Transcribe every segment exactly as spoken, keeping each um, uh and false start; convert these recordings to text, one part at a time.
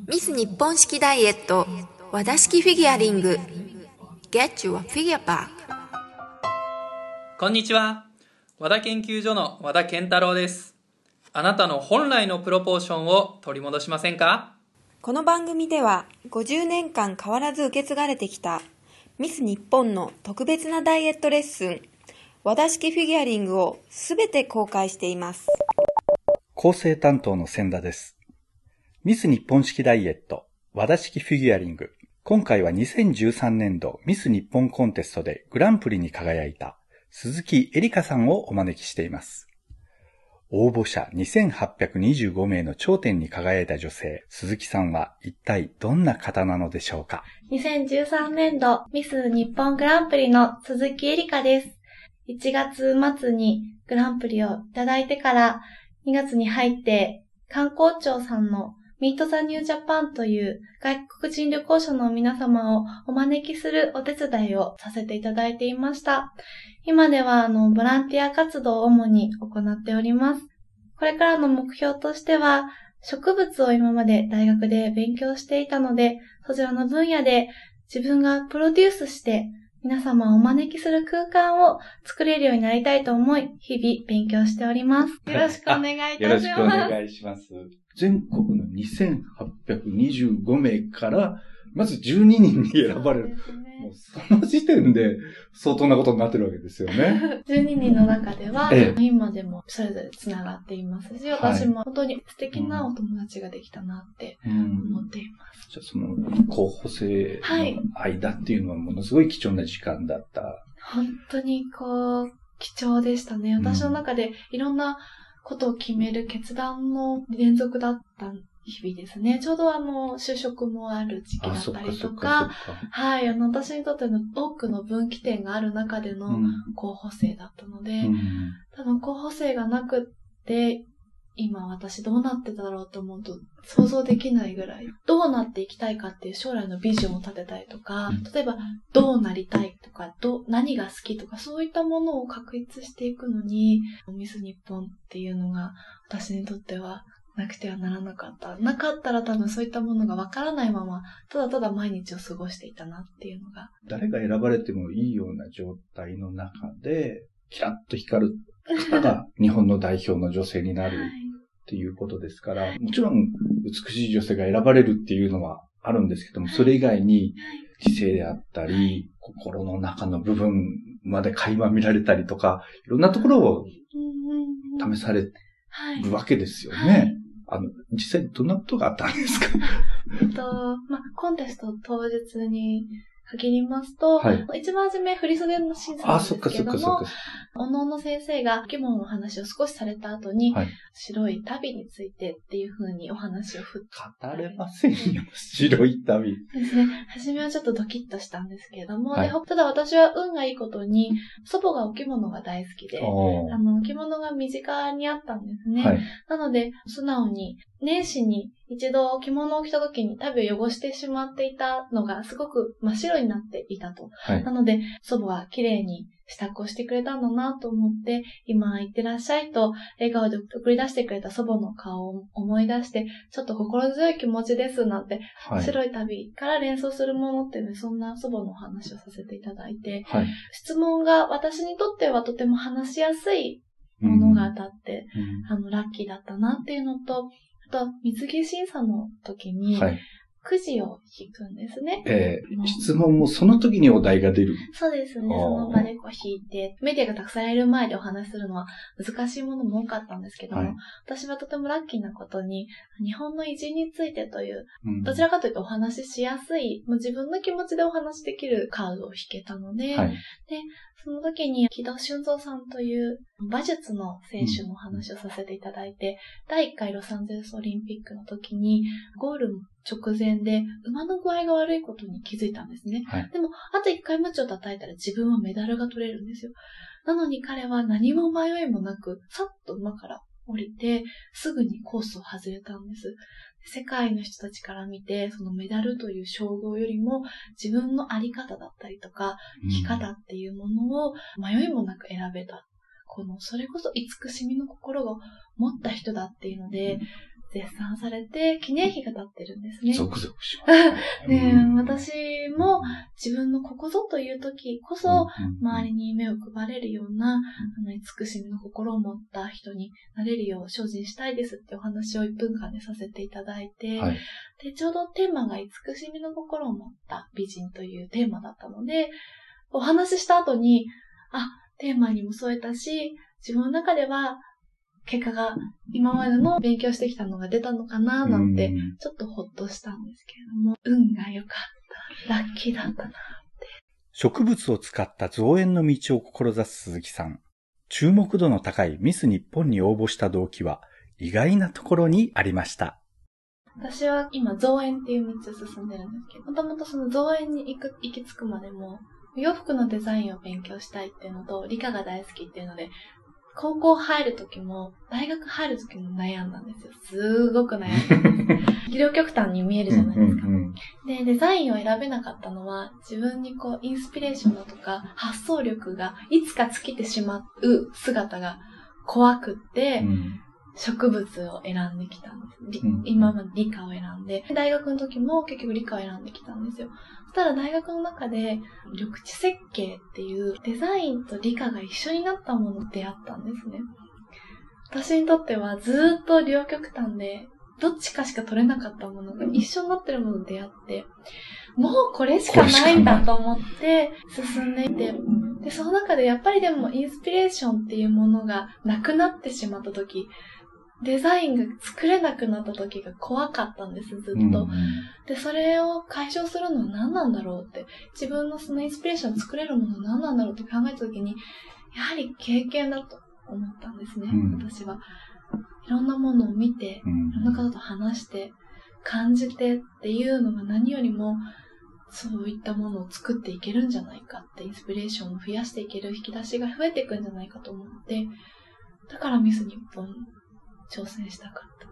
ミス日本式ダイエット和田式フィギュアリング Get your figure back。 こんにちは、和田研究所の和田健太郎です。あなたの本来のプロポーションを取り戻しませんか？ この番組ではごじゅうねんかん変わらず受け継がれてきたミス日本の特別なダイエットレッスン和田式フィギュアリングをすべて公開しています。 構成担当の千田です。ミス日本式ダイエット和田式フィギュアリング、今回はにせんじゅうさんねんどミス日本コンテストでグランプリに輝いた鈴木エリカさんをお招きしています。応募者にせんはっぴゃくにじゅうごめいの頂点に輝いた女性、鈴木さんは一体どんな方なのでしょうか。 にせんじゅうさんねんどミス日本グランプリの鈴木エリカです。いちがつまつにグランプリをいただいてからにがつに入って観光庁さんのミートザニュージャパンという外国人旅行者の皆様をお招きするお手伝いをさせていただいていました。今ではあのボランティア活動を主に行っております。これからの目標としては、植物を今まで大学で勉強していたので、そちらの分野で自分がプロデュースして皆様をお招きする空間を作れるようになりたいと思い、日々勉強しております。よろしくお願いいたします。 よろしくお願いします。全国のにせんはっぴゃくにじゅうごめいから、まずじゅうににんに選ばれる。そ, ね、もうその時点で相当なことになってるわけですよね。 じゅうににんの中では、ええ、今でもそれぞれつながっていますし、私も本当に素敵なお友達ができたなって思っています。 うん、じゃあその候補生の間っていうのはものすごい貴重な時間だった。はい、 本当にこう、貴重でしたね。私の中でいろんなことを決める決断の連続だった日々ですね。ちょうどあの、就職もある時期だったりとか、はい、あの、私にとっての多くの分岐点がある中での候補生だったので、うん、多分候補生がなくって、今私どうなってただろうと思うと想像できないぐらい、どうなっていきたいかっていう将来のビジョンを立てたりとか、例えばどうなりたいとか、ど何が好きとか、そういったものを確立していくのに、ミス日本っていうのが私にとってはなくてはならなかった。なかったら多分そういったものがわからないまま、ただただ毎日を過ごしていたなっていうのが。 誰が選ばれてもいいような状態の中で、キラッと光る方が日本の代表の女性になる。はいっていうことですから、もちろん美しい女性が選ばれるっていうのはあるんですけども、それ以外に知性であったり、心の中の部分まで垣間見られたりとか、いろんなところを試されるわけですよね。あの、実際どんなことがあったんですか？ えっと、まあ、コンテスト当日に限りますと、はい、一番初め振袖の審査なんですけども、おのおの先生が生き物の話を少しされた後に、はい、白い旅についてっていう風にお話を振って。 語れませんよ、白い旅。 ですね。初めはちょっとドキッとしたんですけれども、はい、でただ私は運がいいことに、祖母がお着物が大好きで、あの、着物が身近にあったんですね。はい、なので、素直に、年始に一度着物を着た時に旅を汚してしまっていたのがすごく真っ白になっていたと。はい、なので、祖母は綺麗に支度をしてくれたんだなと思って、今行ってらっしゃいと笑顔で送り出してくれた祖母の顔を思い出して、ちょっと心強い気持ちですなんて、はい、白い旅から連想するものっていうので、そんな祖母のお話をさせていただいて、はい、質問が私にとってはとても話しやすいものが当たって、うん、あの、ラッキーだったなっていうのと、あと、水着審査の時に、はい、くじを引くんですね。 えー、質問もその時にお題が出る。 そうですね。その場でこう引いて、メディアがたくさんいる前でお話しするのは難しいものも多かったんですけども、はい、私はとてもラッキーなことに、日本の偉人についてという、うん、どちらかというとお話ししやすい、もう自分の気持ちでお話しできるカードを引けたので、はい、でその時に木戸俊三さんという馬術の選手のお話をさせていただいて、うん、だいいっかいロサンゼルスオリンピックの時にゴール直前で馬の具合が悪いことに気づいたんですね。はい、でも、あといっかい鞭を叩いたら自分はメダルが取れるんですよ。なのに彼は何も迷いもなく、さっと馬から降りて、すぐにコースを外れたんです。世界の人たちから見て、そのメダルという称号よりも、自分のあり方だったりとか、生き方っていうものを迷いもなく選べた。この、それこそ慈しみの心を持った人だっていうので、 絶賛されて、記念碑が立ってるんですね。 ゾクゾクしますね。ね、私も自分のここぞという時こそ、周りに目を配れるような、あの、慈しみの心を持った人になれるよう精進したいですってお話をいっぷんかんでさせていただいて、はい、で、ちょうどテーマが慈しみの心を持った美人というテーマだったので、お話しした後に、あ、テーマにも添えたし、自分の中では、結果が今までの勉強してきたのが出たのかななんてちょっとほっとしたんですけれども、運が良かった、ラッキーだったなって。 植物を使った造園の道を志す鈴木さん。注目度の高いミス日本に応募した動機は意外なところにありました。 私は今造園っていう道を進んでるんですけど、もともとその造園に行く、行き着くまでも洋服のデザインを勉強したいっていうのと理科が大好きっていうので、高校入るときも、大学入るときも悩んだんですよ。すごく悩んだんです。両極端に見えるじゃないですか。うんうんうん、で、デザインを選べなかったのは、自分にこう、インスピレーションだとか、発想力がいつか尽きてしまう姿が怖くって、うん、植物を選んできたんです。うん、今まで理科を選んで、大学の時も結局理科を選んできたんですよ。そしたら大学の中で緑地設計っていうデザインと理科が一緒になったものに出会ったんですね。私にとってはずっと両極端でどっちかしか取れなかったものが一緒になってるものに出会って、もうこれしかないんだと思って進んでいて、で、その中でやっぱりでもインスピレーションっていうものがなくなってしまった時、デザインが作れなくなった時が怖かったんです、ずっと。うんうん、で、それを解消するのは何なんだろうって、自分のそのインスピレーション作れるものは何なんだろうって考えた時に、やはり経験だと思ったんですね、うん、私は。いろんなものを見て、いろんな方と話して、感じてっていうのが何よりも、そういったものを作っていけるんじゃないかって、インスピレーションを増やしていける引き出しが増えていくんじゃないかと思って、だからミス日本、挑戦したかったんです。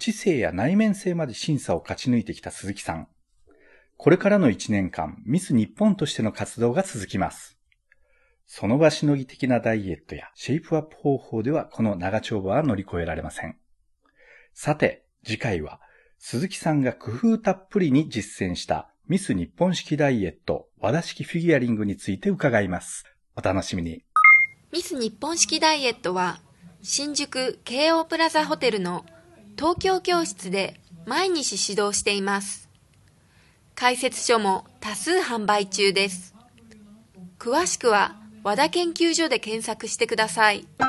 知性や内面性まで審査を勝ち抜いてきた鈴木さん。これからのいちねんかん、ミス日本としての活動が続きます。その場しのぎ的なダイエットやシェイプアップ方法ではこの長丁場は乗り越えられません。さて、次回は鈴木さんが工夫たっぷりに実践したミス日本式ダイエット、和田式フィギュアリングについて伺います。お楽しみに。 ミス日本式ダイエットは新宿京王プラザホテルの東京教室で毎日指導しています。解説書も多数販売中です。詳しくは和田研究所で検索してください。